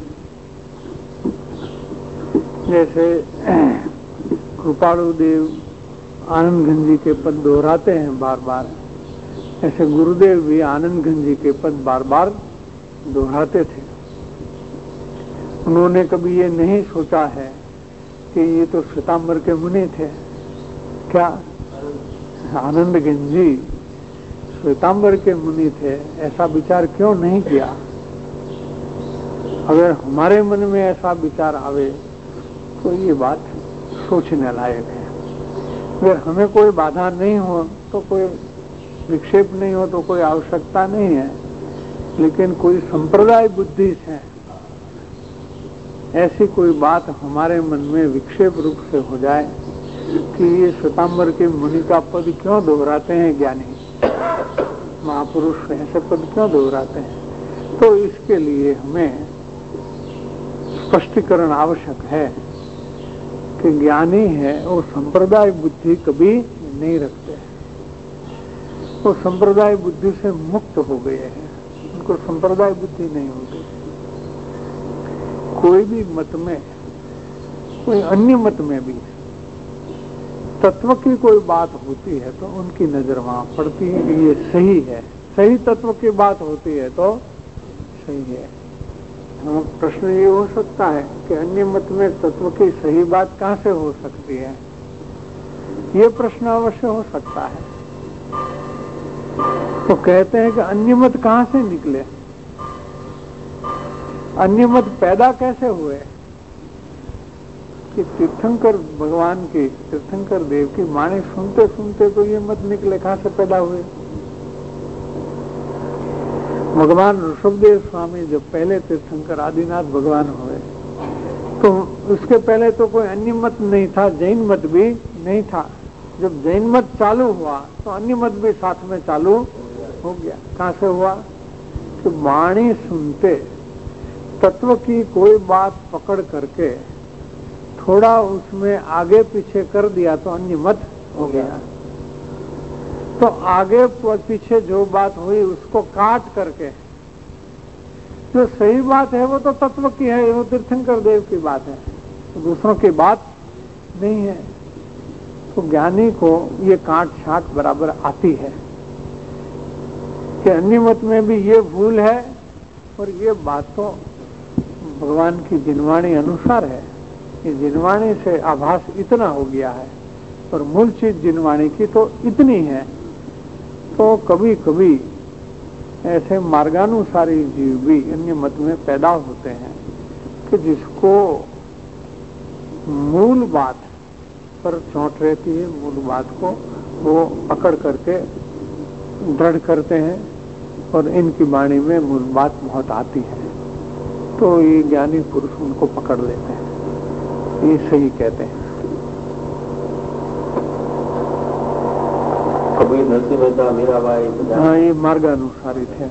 जैसे कृपालु देव आनंद घन जी के पद दोहराते हैं बार बार, ऐसे गुरुदेव भी आनंद घन जी के पद बार बार दोहराते थे। उन्होंने कभी ये नहीं सोचा है कि ये तो श्वेतांबर के मुनि थे। क्या आनंद घन जी श्वेतांबर के मुनि थे, ऐसा विचार क्यों नहीं किया? अगर हमारे मन में ऐसा विचार आवे तो ये बात सोचने लायक है। अगर हमें कोई बाधा नहीं हो तो कोई विक्षेप नहीं हो तो कोई आवश्यकता नहीं है, लेकिन कोई संप्रदाय बुद्धि है, ऐसी कोई बात हमारे मन में विक्षेप रूप से हो जाए कि ये श्वेतांबर के मुनि का पद क्यों दोहराते हैं ज्ञानी महापुरुष, ऐसे पद क्यों दोहराते हैं, तो इसके लिए हमें स्पष्टीकरण आवश्यक है कि ज्ञानी है वो संप्रदाय बुद्धि कभी नहीं रखते, वो संप्रदाय बुद्धि से मुक्त हो गए हैं, उनको संप्रदाय बुद्धि नहीं हो गई। कोई भी मत में, कोई अन्य मत में भी तत्व की कोई बात होती है तो उनकी नजर वहां पड़ती है कि ये सही है, सही तत्व की बात होती है तो सही है। प्रश्न ये हो सकता है कि अन्य मत में तत्व की सही बात कहां से हो सकती है, ये प्रश्न अवश्य हो सकता है। तो कहते हैं कि अन्य मत कहां से निकले, अन्य मत पैदा कैसे हुए? कि तीर्थंकर भगवान की, तीर्थंकर देव की वाणी सुनते सुनते तो ये मत निकले, कहां से पैदा हुए? भगवान ऋषभदेव स्वामी जब पहले तीर्थंकर आदिनाथ भगवान हुए तो उसके पहले तो कोई अन्य मत नहीं था, जैन मत भी नहीं था। जब जैन मत चालू हुआ तो अन्य मत भी साथ में चालू हो गया। कहां से हुआ? कि वाणी सुनते तत्व की कोई बात पकड़ करके थोड़ा उसमें आगे पीछे कर दिया तो अन्य मत हो गया। तो आगे पीछे जो बात हुई उसको काट करके जो सही बात है वो तो तत्व की है, वो तीर्थंकर देव की बात है, तो दूसरों की बात नहीं है। तो ज्ञानी को ये काट छाट बराबर आती है कि अन्य मत में भी ये भूल है और ये बात तो भगवान की जिनवाणी अनुसार है। ये जिनवाणी से आभास इतना हो गया है और मूल चीज जिनवाणी की तो इतनी है। तो कभी कभी ऐसे मार्गानुसारी जीव भी अन्य मत में पैदा होते हैं कि जिसको मूल बात पर चोट रहती है, मूल बात को वो पकड़ करके दृढ़ करते हैं और इनकी वाणी में मूल बात बहुत आती है, तो ये ज्ञानी पुरुष उनको पकड़ लेते हैं, ये सही कहते हैं। कबीर, नरसिंह मेहता, मीराबाई, हाँ, ये मार्गानुसारी थे।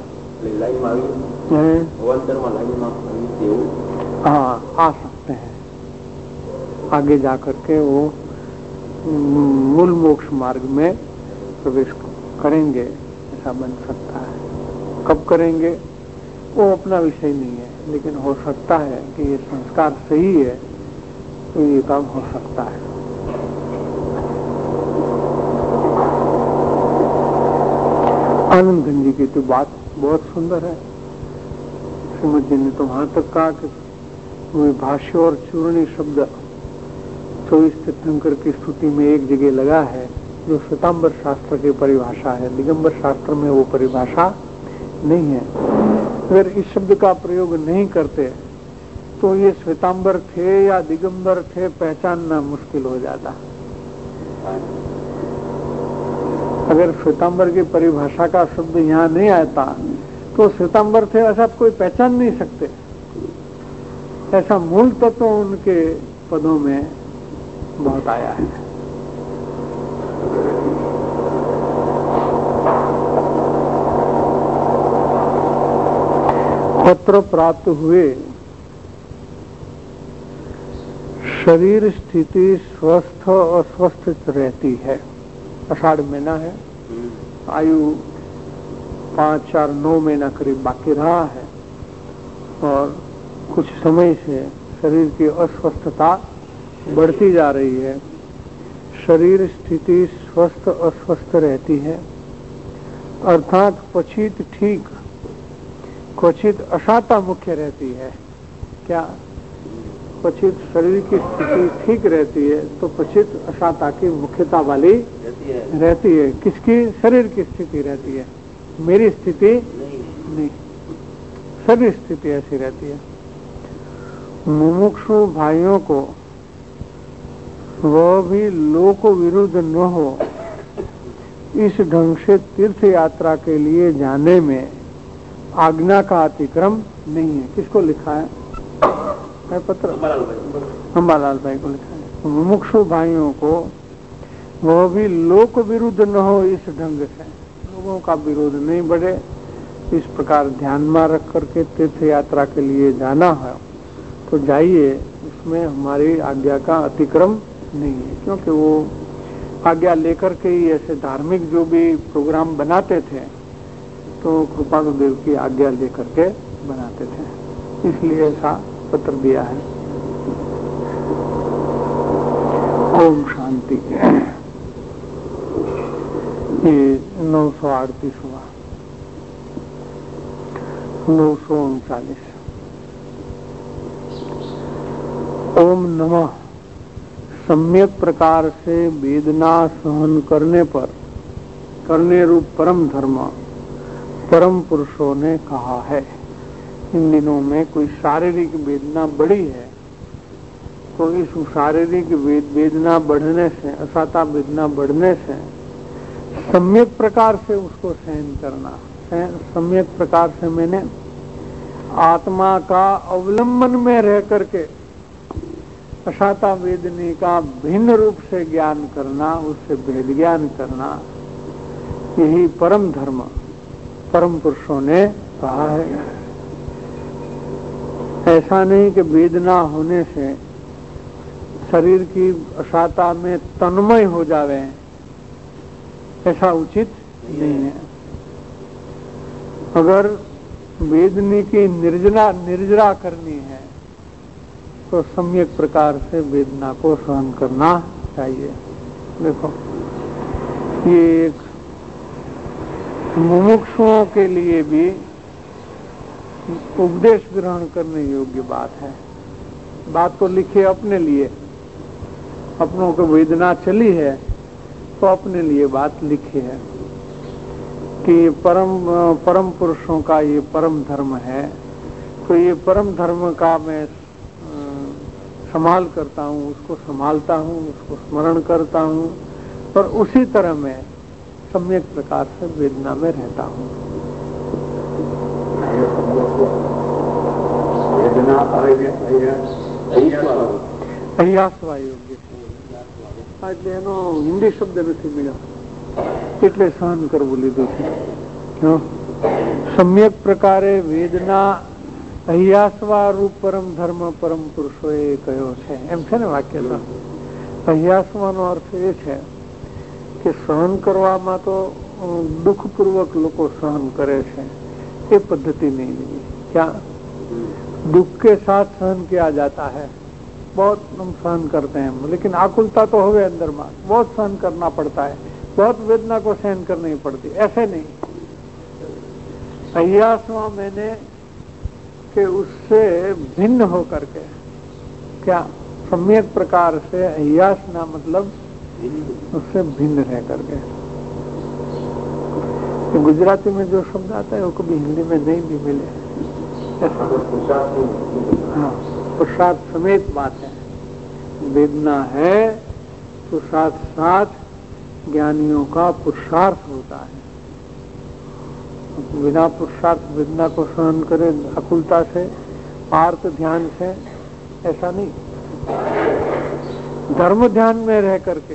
हाँ, आ सकते हैं, आगे जाकर के वो मूल मोक्ष मार्ग में प्रवेश करेंगे, ऐसा बन सकता है। कब करेंगे वो अपना विषय नहीं है, लेकिन हो सकता है कि ये संस्कार सही है तो ये काम हो सकता है। आनंद जी की तो बात बहुत सुंदर है। श्रीमद जी ने तो वहां तक कहा कि वो भाष्य और चूर्णी शब्द 24 तीर्थंकर की स्तुति में एक जगह लगा है, जो श्वेतांबर शास्त्र की परिभाषा है। दिगंबर शास्त्र में वो परिभाषा नहीं है। अगर इस शब्द का प्रयोग नहीं करते तो ये श्वेतांबर थे या दिगंबर थे पहचानना मुश्किल हो जाता। अगर श्वेतांबर की परिभाषा का शब्द यहाँ नहीं आता तो श्वेतांबर थे ऐसा कोई पहचान नहीं सकते। ऐसा मूल तत्व उनके पदों में बहुत आया है। पत्र प्राप्त हुए, शरीर स्थिति स्वस्थ अस्वस्थ रहती है। आषाढ़ महीना है, आयु 5, 4, 9 महीना करीब बाकी रहा है और कुछ समय से शरीर की अस्वस्थता बढ़ती जा रही है। शरीर स्थिति स्वस्थ अस्वस्थ रहती है, अर्थात क्वचित ठीक क्वचित अशांता मुख्य रहती है। क्या? क्वचित शरीर की स्थिति ठीक रहती है तो क्वचित अशांता की मुख्यता वाली रहती है। किसकी? शरीर की स्थिति रहती है, मेरी स्थिति नहीं, शरीर स्थिति ऐसी रहती है। मुमुक्षु भाइयों को वह भी लोक विरुद्ध न हो, इस ढंग से तीर्थ यात्रा के लिए जाने में आज्ञा का अतिक्रम नहीं है। किसको लिखा है? पत्र अंबालाल भाई को लिखा है। मुमुक्षु भाइयों को वह भी लोक विरुद्ध न हो, इस ढंग से लोगों का विरोध नहीं बढ़े, इस प्रकार ध्यान में रख करके तीर्थ यात्रा के लिए जाना है तो जाइए, उसमें हमारी आज्ञा का अतिक्रम नहीं है। क्योंकि वो आज्ञा लेकर के ही ऐसे धार्मिक जो भी प्रोग्राम बनाते थे तो कृपालु देव की आज्ञा लेकर के बनाते थे, इसलिए ऐसा पत्र दिया है। ओम शांति। ये 938 हुआ, 939। ओम नमः। सम्यक प्रकार से वेदना सहन करने रूप परम धर्म परम पुरुषों ने कहा है। इन दिनों में कोई शारीरिक वेदना बढ़ी है तो इस शारीरिक वेदना बढ़ने से, असाता वेदना बढ़ने से सम्यक प्रकार से उसको सहन करना। सम्यक प्रकार से मैंने आत्मा का अवलंबन में रह करके असाता वेदनी का भिन्न रूप से ज्ञान करना, उससे भेद ज्ञान करना, यही परम धर्म परम पुरुषों ने कहा है। ऐसा नहीं कि वेदना होने से शरीर की असाता में तन्मय हो जावे, ऐसा उचित नहीं है। अगर वेदनी की निर्जरा करनी है तो सम्यक प्रकार से वेदना को सहन करना चाहिए। देखो, ये एक मुमुक्षुओं के लिए भी उपदेश ग्रहण करने योग्य बात है। बात को लिखे अपने लिए, अपनों को वेदना चली है तो अपने लिए बात लिखी है कि परम पुरुषों का ये परम धर्म है। तो ये परम धर्म का मैं संभाल करता हूँ, उसको संभालता हूँ, उसको स्मरण करता हूँ, और उसी तरह मैं सम्यक प्रकार से वेदना में रहता हूँ। वेदना અહ્યાસવા યોગ્ય છે. એટલે એનો હિન્દી શબ્દ નથી મળ્યો, એટલે સહન કરવું લીધું છે. સમ્યક પ્રકારે વેદના અહ્યાસવા રૂપ પરમ ધર્મ પરમ પુરુષોએ કહ્યો છે, એમ છે ને વાક્ય. તો અહ્યાસવાનો અર્થ એ છે કે સહન કરવામાં તો દુઃખપૂર્વક લોકો સહન કરે છે, એ પદ્ધતિ नहीं मिली. क्या दुख के साथ सहन किया जाता है, बहुत हम सहन करते हैं, लेकिन आकुलता तो होवे अंदर में, बहुत सहन करना पड़ता है, बहुत वेदना को सहन करनी पड़ती. ऐसे नहीं. अय्यासवा मैंने कि उससे भिन्न होकर के, क्या सम्यक प्रकार से अय्यासना मतलब उससे भिन्न रह करके. तो गुजराती में जो शब्द आता है वो कभी हिंदी में नहीं भी मिले. हाँ, पुरुषार्थ समेत बात है. वेदना है तो साथ साथ ज्ञानियों का पुरुषार्थ होता है. बिना पुरुषार्थ वेदना को सहन करे अकुलता से, आर्त ध्यान से, ऐसा नहीं. धर्म ध्यान में रह करके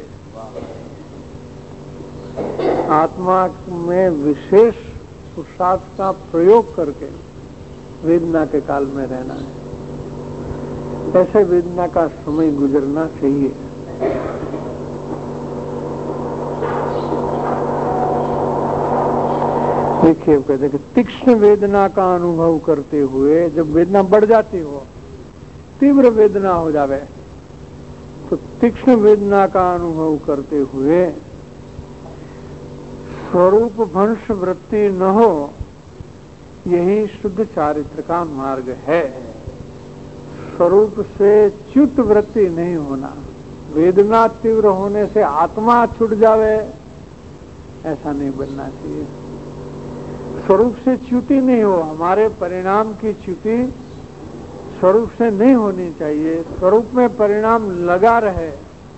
आत्मा में विशेष पुरुषार्थ का प्रयोग करके वेदना के काल में रहना है. ऐसे वेदना का समय गुजरना चाहिए. देखिए कहते हैं कि तीक्ष्ण वेदना का अनुभव करते हुए, जब वेदना बढ़ जाती हो, तीव्र वेदना हो जावे, तो तीक्ष्ण वेदना का अनुभव करते हुए स्वरूप भंश वृत्ति न हो, यही शुद्ध चारित्र का मार्ग है. स्वरूप से च्युत वृत्ति नहीं होना. वेदना तीव्र होने से आत्मा छूट जावे, ऐसा नहीं बनना चाहिए. स्वरूप से च्युति नहीं हो, हमारे परिणाम की च्युति स्वरूप से नहीं होनी चाहिए. स्वरूप में परिणाम लगा रहे,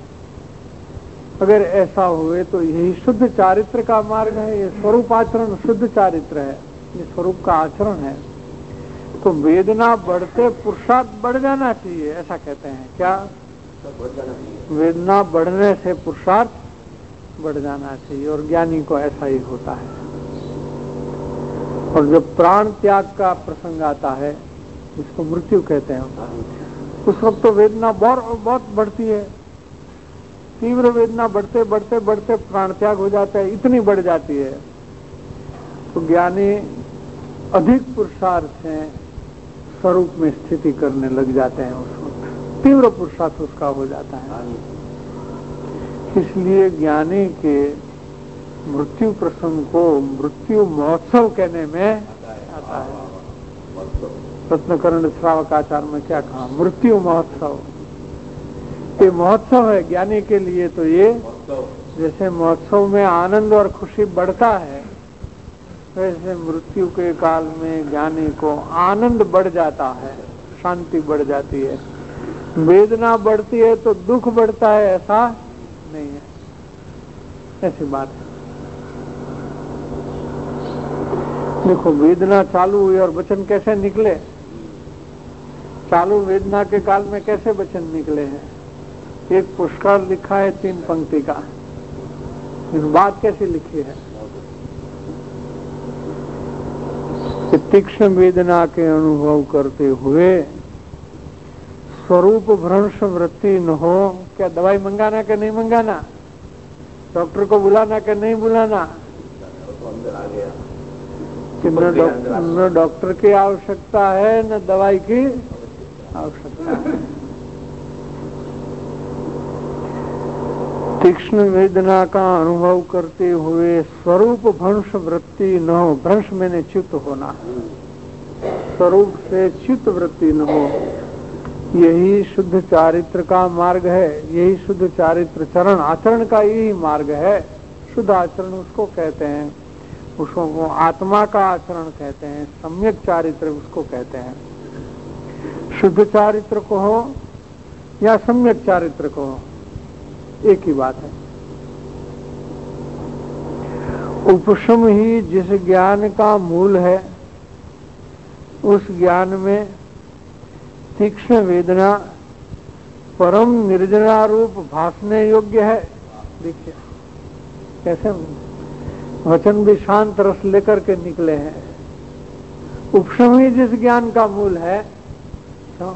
अगर ऐसा हुए तो यही शुद्ध चारित्र का मार्ग है. ये स्वरूप आचरण शुद्ध चारित्र है, ये स्वरूप का आचरण है. तो वेदना बढ़ते पुरुषार्थ बढ़ जाना चाहिए, ऐसा कहते हैं. क्या वेदना बढ़ने से पुरुषार्थ बढ़ जाना चाहिए, और ज्ञानी को ऐसा ही होता है. और जब प्राण त्याग का प्रसंग आता है, इसको मृत्यु कहते हैं, उस वक्त तो वेदना बहुत बढ़ती है. तीव्र वेदना बढ़ते बढ़ते बढ़ते प्राण त्याग हो जाता है, इतनी बढ़ जाती है. तो ज्ञानी अधिक पुरुषार्थ से स्वरूप में स्थिति करने लग जाते हैं. उस वक्त तीव्र पुरुषार्थ उसका हो जाता है. इसलिए ज्ञानी के मृत्यु प्रसंग को मृत्यु महोत्सव कहने में आता है. रत्नकर्ण श्रावकाचार में क्या कहा? मृत्यु महोत्सव. ये महोत्सव है ज्ञानी के लिए. तो ये जैसे महोत्सव में आनंद और खुशी बढ़ता है, वैसे मृत्यु के काल में ज्ञानी को आनंद बढ़ जाता है, शांति बढ़ जाती है. वेदना बढ़ती है तो दुख बढ़ता है, ऐसा नहीं है. ऐसी बात है. देखो वेदना चालू हुई और वचन कैसे निकले. चालू वेदना के काल में कैसे वचन निकले हैं. एक पुष्कर लिखा है 3 पंक्ति का. इस बात कैसी लिखी है कि तीक्ष्ण वेदना के अनुभव करते हुए स्वरूप भ्रंश वृत्ति न हो. क्या दवाई मंगाना कि नहीं मंगाना, डॉक्टर को बुलाना कि नहीं बुलाना. कि न डॉक्टर की आवश्यकता है न दवाई की आवश्यकता है. तीक्ष्ण वेदना का अनुभव करते हुए स्वरूप भ्रंश वृत्ति न हो. भ्रंश मैंने च्युत होना, स्वरूप से च्युत वृत्ति न हो, यही शुद्ध चारित्र का मार्ग है. यही शुद्ध चारित्र चरण आचरण का यही मार्ग है. शुद्ध आचरण उसको कहते हैं, उसको आत्मा का आचरण कहते हैं. सम्यक चारित्र उसको कहते हैं. शुद्ध चारित्र को हो या सम्यक चारित्र कहो, एक ही बात है। उपशम ही जिस ज्ञान का मूल है, उस ज्ञान में तीक्ष्ण वेदना परम निर्जना रूप भासने योग्य है। देखिए कैसे वचन भी शांत रस लेकर के निकले हैं। उपशम ही जिस ज्ञान का मूल है, तो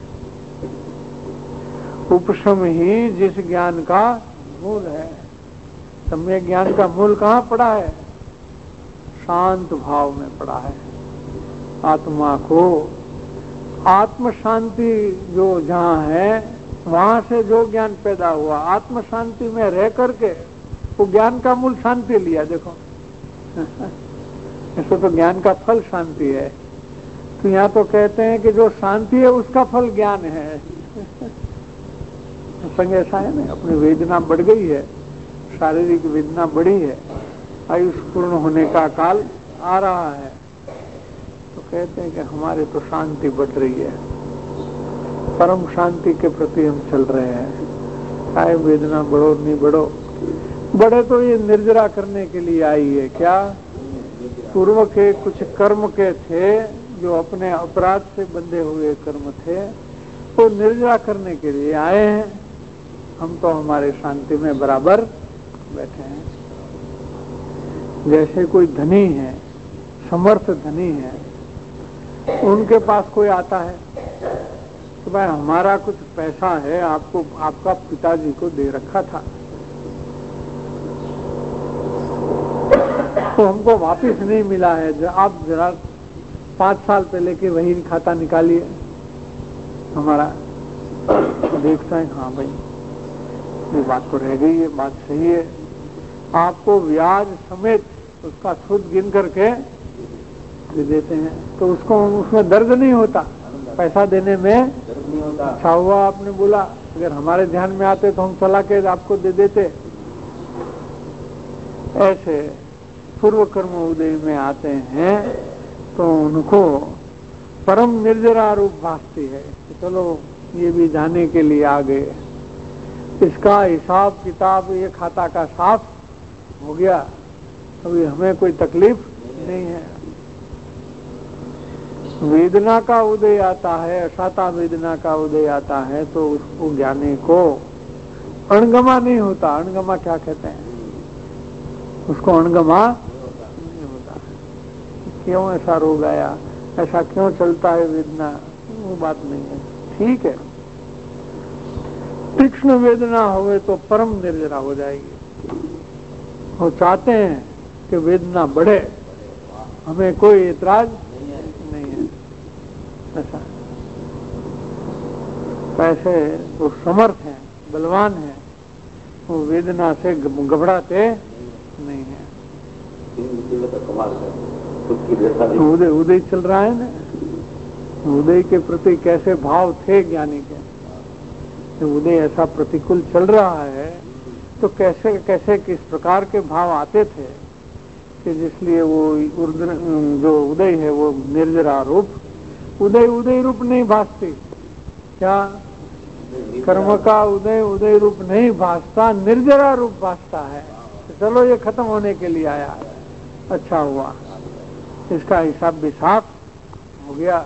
उपशम ही जिस ज्ञान का मूल है, सम्यक ज्ञान का मूल कहाँ पड़ा है? शांत भाव में पड़ा है। आत्मा को आत्म शांति जो जहाँ है, वहां से जो ज्ञान पैदा हुआ, आत्म शांति में रह करके वो ज्ञान का मूल शांति लिया। देखो ऐसे तो ज्ञान का फल शांति है, तो यहाँ तो कहते हैं कि जो शांति है उसका फल ज्ञान है। संग ऐसा है ना, अपनी वेदना बढ़ गई है, शारीरिक वेदना बढ़ी है, आयुष पूर्ण होने का काल आ रहा है, तो कहते हैं कि हमारे तो शांति बढ़ रही है, परम शांति के प्रति हम चल रहे हैं। चाहे वेदना बढ़ो नहीं बढ़ो, बढ़े तो ये निर्जरा करने के लिए आई है। क्या पूर्व के कुछ कर्म के थे, जो अपने अपराध से बंधे हुए कर्म थे, वो निर्जरा करने के लिए आए हैं। हम तो हमारे शांति में बराबर बैठे हैं। जैसे कोई धनी है, समर्थ धनी है, उनके पास कोई आता है तो भाई हमारा कुछ पैसा है, आपको आपका पिताजी को दे रखा था, तो हमको वापस नहीं मिला है, आप जरा 5 साल पहले के वही खाता निकालिए हमारा। देखता है हाँ भाई ये बात तो रह गई है, बात सही है, आपको ब्याज समेत उसका सूद गिन करके दे देते हैं, तो उसको उसमें दर्द नहीं होता, पैसा देने में दर्द नहीं होता। अच्छा हुआ आपने बोला, अगर हमारे ध्यान में आते तो हम चला के आपको दे देते। ऐसे पूर्व कर्म उदय में आते हैं तो उनको परम निर्जरा रूप भासती है कि चलो ये भी जाने के लिए आ गए, इसका हिसाब किताब ये खाता का साफ हो गया, अभी हमें कोई तकलीफ नहीं है। वेदना का उदय आता है, असाता वेदना का उदय आता है, तो उसको ज्ञानी को अणगमा नहीं होता। अणगमा क्या कहते हैं? उसको अणगमा नहीं होता। क्यों ऐसा रोग आया, ऐसा क्यों चलता है वेदना, वो बात नहीं है। ठीक है, तीक्ष्ण वेदना होवे तो परम निर्जरा हो जाएगी। वो चाहते हैं कि वेदना बढ़े, हमें कोई एतराज नहीं है। ऐसा पैसे वो समर्थ हैं, बलवान हैं, वो वेदना से घबराते नहीं है। उदय उदय चल रहा है ना, उदय के प्रति कैसे भाव थे ज्ञानी के, उदय ऐसा प्रतिकूल चल रहा है तो कैसे कैसे किस प्रकार के भाव आते थे कि जिसलिए वो जो उदय है वो निर्जरा रूप, उदय उदय रूप नहीं भासती। क्या कर्म का उदय उदय रूप नहीं भासता, निर्जरा रूप भासता है। तो चलो ये खत्म होने के लिए आया है, अच्छा हुआ, इसका हिसाब भी साफ हो गया।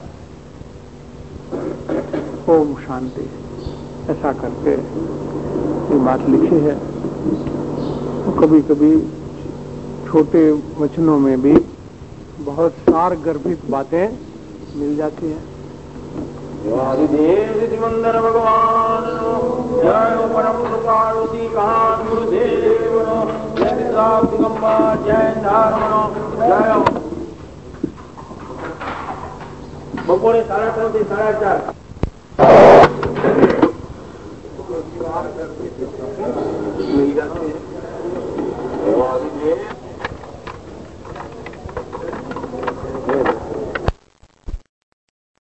ओम शांति, ऐसा करके ये बात लिखी है। तो कभी कभी छोटे वचनों में भी बहुत सार गर्भित बातें मिल जाती हैं। मंदिर भगवान जय परम कृपालु कान गुरुदेव जय दिगंबर जय नारायण जय। बपोरे 3:30 से 4:30 मिल जाते हैं।